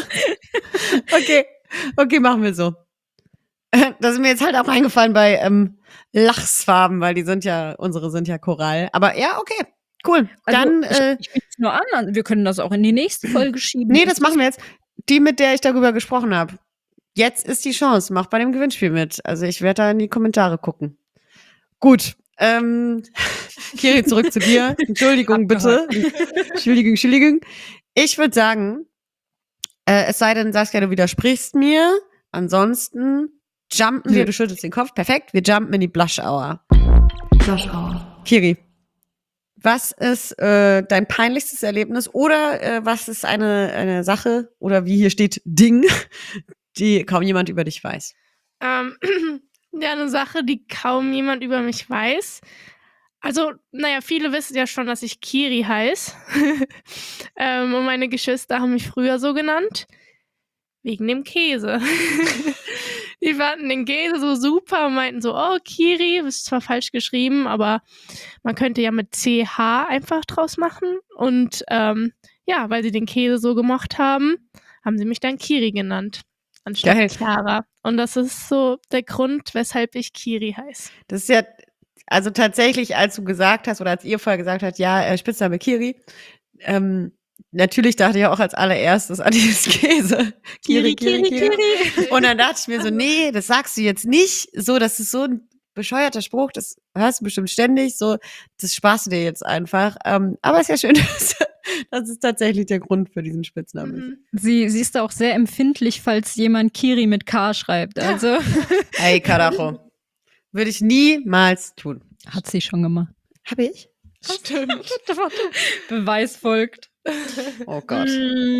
Okay, machen wir so. Das ist mir jetzt halt auch eingefallen bei Lachsfarben, weil unsere sind ja Korall. Aber ja, okay. Cool. Also, Dann, ich biete es nur an. Wir können das auch in die nächste Folge schieben. nee, das machen wir jetzt. Die, mit der ich darüber gesprochen habe. Jetzt ist die Chance. Mach bei dem Gewinnspiel mit. Also ich werde da in die Kommentare gucken. Gut. Kiri, zurück zu dir. Entschuldigung, bitte. Entschuldigung. Ich würde sagen, es sei denn, Saskia, du widersprichst mir. Ansonsten jumpen wir, du schüttelst den Kopf. Perfekt, wir jumpen in die Blush Hour. Blush Hour. Kiri, was ist dein peinlichstes Erlebnis oder was ist eine Sache oder wie hier steht Ding, die kaum jemand über dich weiß? Ja, eine Sache, die kaum jemand über mich weiß. Also, naja, viele wissen ja schon, dass ich Kiri heiße. Und meine Geschwister haben mich früher so genannt. Wegen dem Käse. Die fanden den Käse so super und meinten so, oh, Kiri, ist zwar falsch geschrieben, aber man könnte ja mit CH einfach draus machen. Und ja, weil sie den Käse so gemocht haben, haben sie mich dann Kiri genannt. Anstatt Chiara. Und das ist so der Grund, weshalb ich Kiri heiße. Das ist ja, also tatsächlich, als du gesagt hast, oder als ihr vorher gesagt habt, ja, Spitzname Kiri, natürlich dachte ich auch als allererstes an dieses Käse. Kiri. Und dann dachte ich mir so, nee, das sagst du jetzt nicht. So, das ist so ein bescheuerter Spruch, das hörst du bestimmt ständig. So, das sparst du dir jetzt einfach. Aber ist ja schön, dass es tatsächlich der Grund für diesen Spitznamen ist. Sie ist da auch sehr empfindlich, falls jemand Kiri mit K schreibt. Also. Hey, Karacho. Würde ich niemals tun. Hat sie schon gemacht. Habe ich? Stimmt. Warte. Beweis folgt. Oh Gott.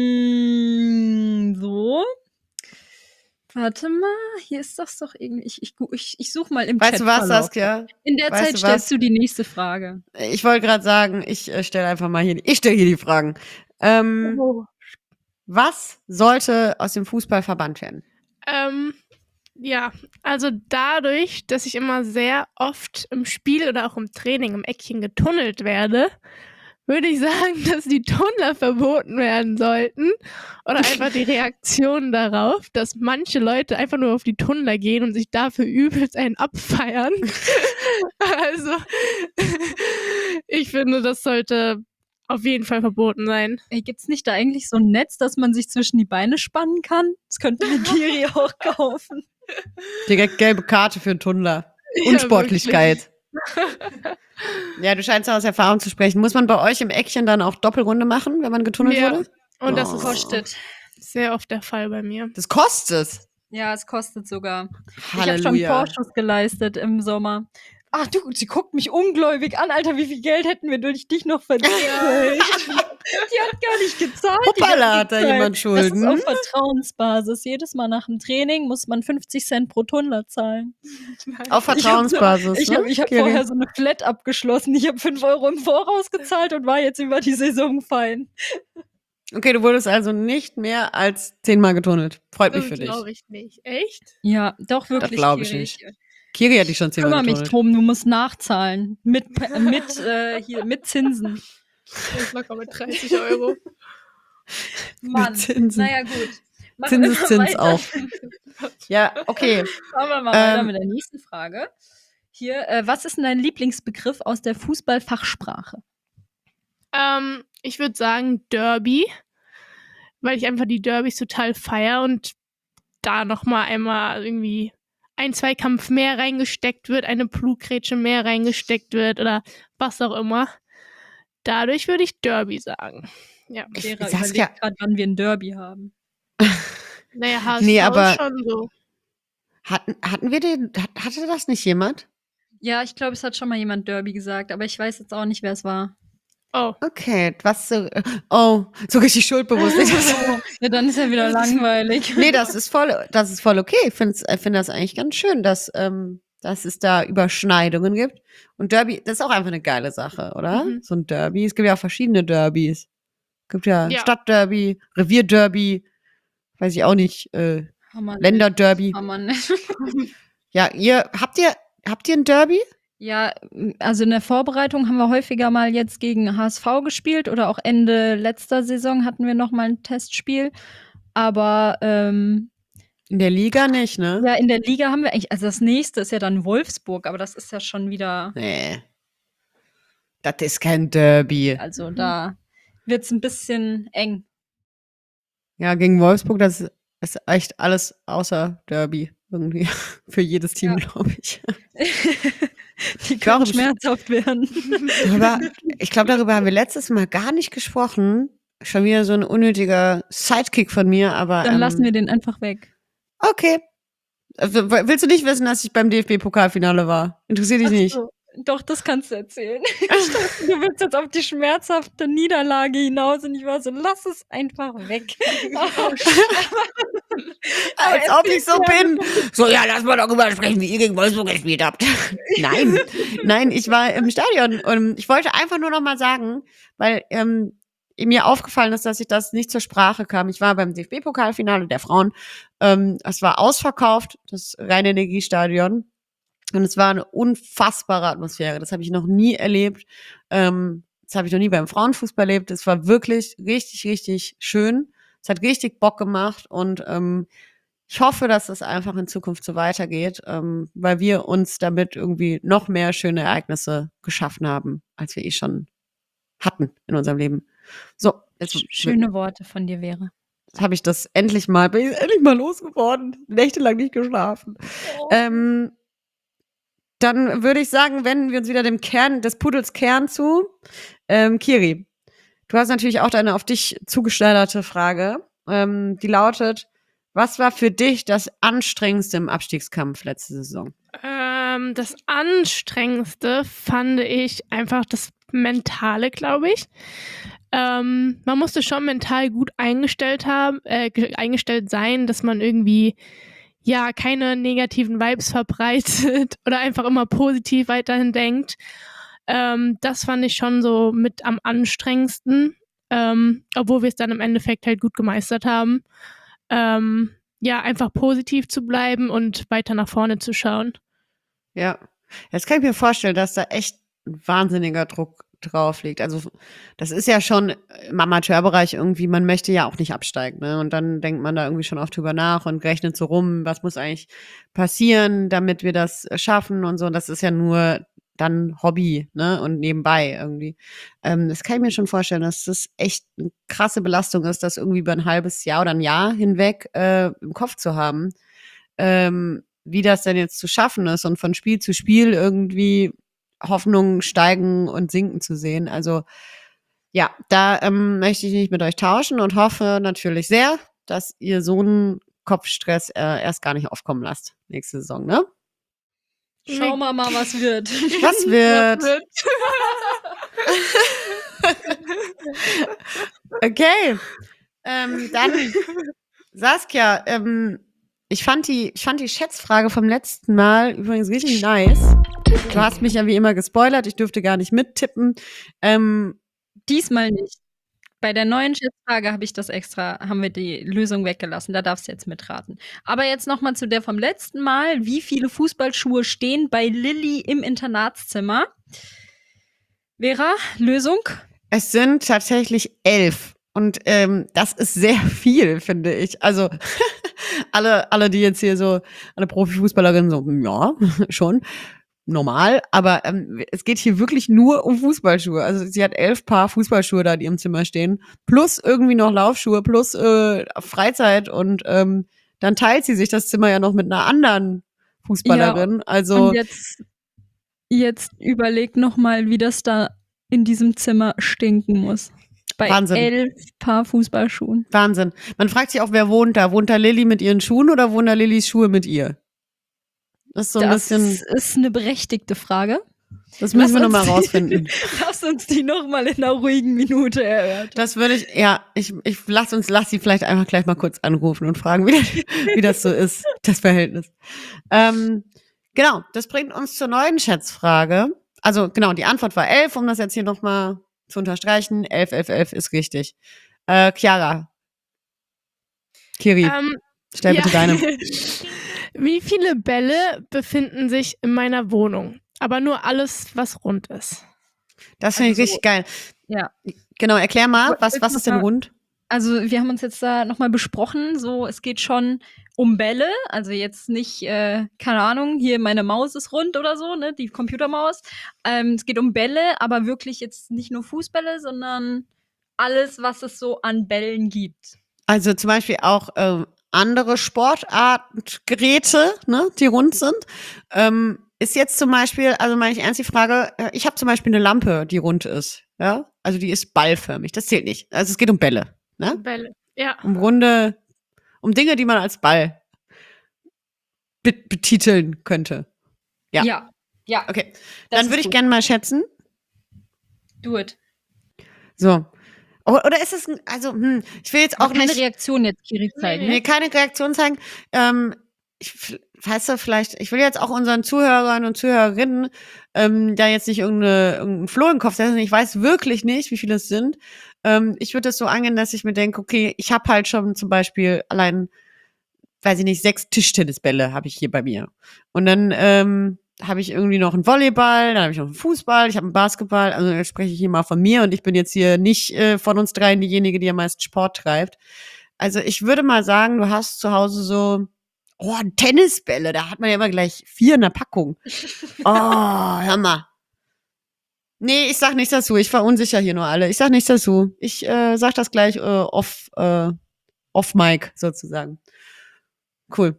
So. Warte mal, hier ist das doch irgendwie. Ich suche mal im Chat. Weißt du was, Saskia? In der Zeit stellst du die nächste Frage. Ich wollte gerade sagen, ich stelle einfach mal hier die Fragen. Was sollte aus dem Fußball verbannt werden? Ja, also dadurch, dass ich immer sehr oft im Spiel oder auch im Training im Eckchen getunnelt werde, würde ich sagen, dass die Tunnler verboten werden sollten. Oder einfach die Reaktion darauf, dass manche Leute einfach nur auf die Tunnler gehen und sich dafür übelst einen abfeiern. Also, ich finde, das sollte auf jeden Fall verboten sein. Ey, gibt's nicht da eigentlich so ein Netz, dass man sich zwischen die Beine spannen kann? Das könnte mir Kiri auch kaufen. Direkt gelbe Karte für einen Tunnler. Unsportlichkeit. Ja, du scheinst aus Erfahrung zu sprechen. Muss man bei euch im Eckchen dann auch Doppelrunde machen, wenn man getunnelt wurde? Und das kostet sehr oft der Fall bei mir. Das kostet? Ja, es kostet sogar. Halleluja. Ich habe schon Vorschuss geleistet im Sommer. Ach du, sie guckt mich ungläubig an. Alter, wie viel Geld hätten wir durch dich noch verdient? Die hat gar nicht gezahlt. Hoppala, hat da jemand Schulden? Das ist auf Vertrauensbasis. Jedes Mal nach dem Training muss man 50 Cent pro Tunnler zahlen. Auf Vertrauensbasis, Ich hab vorher so eine Flat abgeschlossen. Ich habe 5 Euro im Voraus gezahlt und war jetzt über die Saison fein. Okay, du wurdest also nicht mehr als 10-mal getunnelt. Freut mich für dich. Glaube ich nicht. Echt? Ja, doch wirklich. Das glaube ich nicht. Kiri hat dich schon 10-mal getunnelt. Kümmere mich drum, du musst nachzahlen. Mit Zinsen. Ich locker mit 30 Euro. Mann, naja gut. Zinseszins auch. Ja, okay. Machen wir mal weiter mit der nächsten Frage. Hier, was ist denn dein Lieblingsbegriff aus der Fußballfachsprache? Ich würde sagen Derby, weil ich einfach die Derbys total feiere und da nochmal einmal irgendwie ein Zweikampf mehr reingesteckt wird, eine Blutgrätsche mehr reingesteckt wird oder was auch immer. Dadurch würde ich Derby sagen. Ja. Vera überlegt gerade, wann wir ein Derby haben. Naja, HSV aber schon so. hatten wir hatte das nicht jemand? Ja, ich glaube, es hat schon mal jemand Derby gesagt, aber ich weiß jetzt auch nicht, wer es war. Oh. Okay, so richtig schuldbewusst. Ja, dann ist ja wieder langweilig. Nee, das ist voll okay. Ich finde das eigentlich ganz schön, dass es da Überschneidungen gibt. Und Derby, das ist auch einfach eine geile Sache, oder? So ein Derby. Es gibt ja auch verschiedene Derbys. Es gibt ja Stadtderby, Revierderby, weiß ich auch nicht, Länderderby. Ja, habt ihr ein Derby? Ja, also in der Vorbereitung haben wir häufiger mal jetzt gegen HSV gespielt oder auch Ende letzter Saison hatten wir noch mal ein Testspiel. Aber in der Liga nicht, ne? Ja, in der Liga haben wir eigentlich, also das nächste ist ja dann Wolfsburg, aber das ist ja schon wieder. Nee. Das ist kein Derby. Also da wird's ein bisschen eng. Ja, gegen Wolfsburg, das ist echt alles außer Derby irgendwie. Für jedes Team, glaube ich. Die können schmerzhaft werden. Ich glaube, darüber haben wir letztes Mal gar nicht gesprochen. Schon wieder so ein unnötiger Sidekick von mir, aber. Dann lassen wir den einfach weg. Okay. Also, willst du nicht wissen, dass ich beim DFB-Pokalfinale war? Interessiert dich nicht? Doch, das kannst du erzählen. Ich dachte, du willst jetzt auf die schmerzhafte Niederlage hinaus und ich war so, lass es einfach weg. Als ob ich so bin. So, ja, lass mal darüber sprechen, wie ihr gegen Wolfsburg gespielt habt. Nein, ich war im Stadion und ich wollte einfach nur noch mal sagen, weil mir aufgefallen ist, dass das nicht zur Sprache kam. Ich war beim DFB-Pokalfinale der Frauen. Es war ausverkauft, das Rhein-Energiestadion. Und es war eine unfassbare Atmosphäre. Das habe ich noch nie erlebt. Das habe ich noch nie beim Frauenfußball erlebt. Es war wirklich richtig, richtig schön. Es hat richtig Bock gemacht. Und ich hoffe, dass das einfach in Zukunft so weitergeht, weil wir uns damit irgendwie noch mehr schöne Ereignisse geschaffen haben, als wir schon hatten in unserem Leben. So, jetzt schöne Worte von dir, Vera. Bin ich endlich mal losgeworden. Nächtelang nicht geschlafen. Oh. Dann würde ich sagen, wenden wir uns wieder dem Kern, des Pudels Kern zu. Kiri, du hast natürlich auch eine auf dich zugeschneiderte Frage. Die lautet, was war für dich das Anstrengendste im Abstiegskampf letzte Saison? Das Anstrengendste fand ich einfach das Mentale, glaube ich. Man musste schon mental gut eingestellt sein, dass man irgendwie keine negativen Vibes verbreitet oder einfach immer positiv weiterhin denkt. Das fand ich schon so mit am anstrengendsten, obwohl wir es dann im Endeffekt halt gut gemeistert haben. Einfach positiv zu bleiben und weiter nach vorne zu schauen. Ja, jetzt kann ich mir vorstellen, dass da echt ein wahnsinniger Druck drauf liegt. Also das ist ja schon im Amateurbereich irgendwie, man möchte ja auch nicht absteigen, ne? Und dann denkt man da irgendwie schon oft drüber nach und rechnet so rum, was muss eigentlich passieren, damit wir das schaffen und so. Und das ist ja nur dann Hobby, ne? Und nebenbei irgendwie. Das kann ich mir schon vorstellen, dass das echt eine krasse Belastung ist, das irgendwie über ein halbes Jahr oder ein Jahr hinweg im Kopf zu haben. Wie das denn jetzt zu schaffen ist und von Spiel zu Spiel irgendwie Hoffnungen steigen und sinken zu sehen. Also ja, da möchte ich nicht mit euch tauschen und hoffe natürlich sehr, dass ihr so einen Kopfstress erst gar nicht aufkommen lasst nächste Saison, ne? Schauen wir mal, was wird. Was wird? Okay. Dann, Saskia, ich fand die Schätzfrage vom letzten Mal übrigens richtig nice. Du hast mich ja wie immer gespoilert, ich dürfte gar nicht mittippen. Diesmal nicht. Bei der neuen Schätzfrage haben wir die Lösung weggelassen. Da darfst du jetzt mitraten. Aber jetzt nochmal zu der vom letzten Mal. Wie viele Fußballschuhe stehen bei Lilly im Internatszimmer? Vera, Lösung? Es sind tatsächlich 11. Und das ist sehr viel, finde ich. Also alle, die jetzt hier so, alle Profifußballerinnen so, ja, schon normal. Aber es geht hier wirklich nur um Fußballschuhe. Also sie hat 11 Paar Fußballschuhe da in ihrem Zimmer stehen. Plus irgendwie noch Laufschuhe, plus Freizeit. Und dann teilt sie sich das Zimmer ja noch mit einer anderen Fußballerin. Ja, also und jetzt überleg noch mal, wie das da in diesem Zimmer stinken muss. Bei Wahnsinn. 11 Paar Fußballschuhen. Wahnsinn. Man fragt sich auch, wer wohnt da? Wohnt da Lilly mit ihren Schuhen oder wohnen da Lillys Schuhe mit ihr? Das ist so ein bisschen. Das ist eine berechtigte Frage. Das müssen wir nochmal rausfinden. Lass uns die nochmal in einer ruhigen Minute erörtern. Das würde ich lass sie vielleicht einfach gleich mal kurz anrufen und fragen, wie das so ist, das Verhältnis. Genau, das bringt uns zur neuen Schätzfrage. Also genau, die Antwort war 11, um das jetzt hier nochmal zu unterstreichen. 11 ist richtig. Chiara. Kiri, stell bitte deine. Wie viele Bälle befinden sich in meiner Wohnung? Aber nur alles, was rund ist. Das finde ich richtig geil. Ja. Genau, erklär mal, was ist denn rund? Also wir haben uns jetzt da nochmal besprochen, so es geht schon um Bälle, also jetzt nicht, keine Ahnung, hier meine Maus ist rund oder so, ne, die Computermaus. Es geht um Bälle, aber wirklich jetzt nicht nur Fußbälle, sondern alles, was es so an Bällen gibt. Also zum Beispiel auch andere Sportartgeräte, ne, die rund sind. Ist jetzt zum Beispiel, also meine ich ernst die Frage, ich habe zum Beispiel eine Lampe, die rund ist, ja, also die ist ballförmig, das zählt nicht. Also es geht um Bälle, ne? Bälle, ja. Um Dinge, die man als Ball betiteln könnte. Ja. Okay, dann würde ich gerne mal schätzen. Do it. So. Oder ist es, also, ich will jetzt auch keine nicht. Reaktion jetzt, Kiri, zeigen. Nee, keine Reaktion zeigen. Weißt du, vielleicht, ich will jetzt auch unseren Zuhörern und Zuhörerinnen da jetzt nicht irgendeinen Floh in den Kopf setzen. Ich weiß wirklich nicht, wie viele es sind. Ich würde es so angehen, dass ich mir denke, okay, ich habe halt schon zum Beispiel allein, weiß ich nicht, 6 Tischtennisbälle habe ich hier bei mir. Und dann habe ich irgendwie noch einen Volleyball, dann habe ich noch einen Fußball, ich habe einen Basketball. Also jetzt spreche ich hier mal von mir und ich bin jetzt hier nicht von uns dreien diejenige, die am meisten Sport treibt. Also ich würde mal sagen, du hast zu Hause so Tennisbälle, da hat man ja immer gleich 4 in der Packung. Hör mal. Nee, ich sag nichts dazu. Ich verunsichere hier nur alle. Ich sag nichts dazu. Ich sag das gleich off Mic sozusagen. Cool.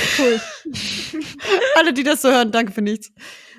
Alle, die das so hören, danke für nichts.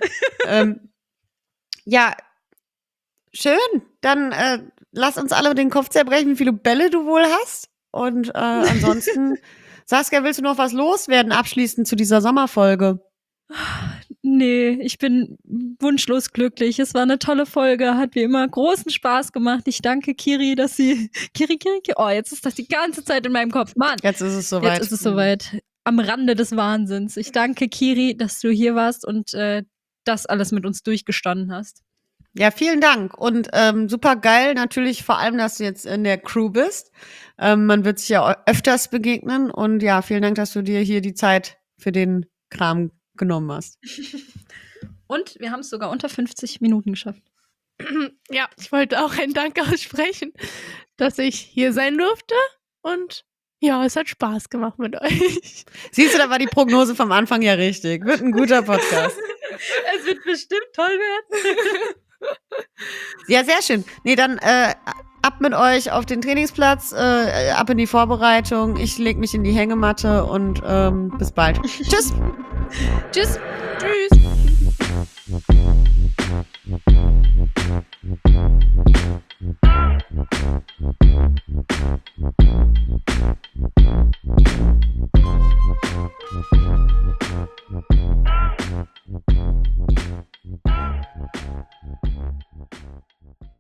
Ja, schön. Dann lass uns alle den Kopf zerbrechen, wie viele Bälle du wohl hast. Und ansonsten, Saskia, willst du noch was loswerden abschließend zu dieser Sommerfolge? Nee, ich bin wunschlos glücklich. Es war eine tolle Folge, hat wie immer großen Spaß gemacht. Ich danke Kiri, dass sie Kiri. Oh, jetzt ist das die ganze Zeit in meinem Kopf. Mann. Jetzt ist es soweit. Am Rande des Wahnsinns. Ich danke Kiri, dass du hier warst und das alles mit uns durchgestanden hast. Ja, vielen Dank. Und super geil natürlich vor allem, dass du jetzt in der Crew bist. Man wird sich ja öfters begegnen. Und ja, vielen Dank, dass du dir hier die Zeit für den Kram genommen hast. Und wir haben es sogar unter 50 Minuten geschafft. Ja, ich wollte auch einen Dank aussprechen, dass ich hier sein durfte. Und ja, es hat Spaß gemacht mit euch. Siehst du, da war die Prognose vom Anfang ja richtig. Wird ein guter Podcast. Es wird bestimmt toll werden. Ja, sehr schön. Nee, dann ab mit euch auf den Trainingsplatz, ab in die Vorbereitung. Ich leg mich in die Hängematte und bis bald. Tschüss. Tschüss. Tschüss.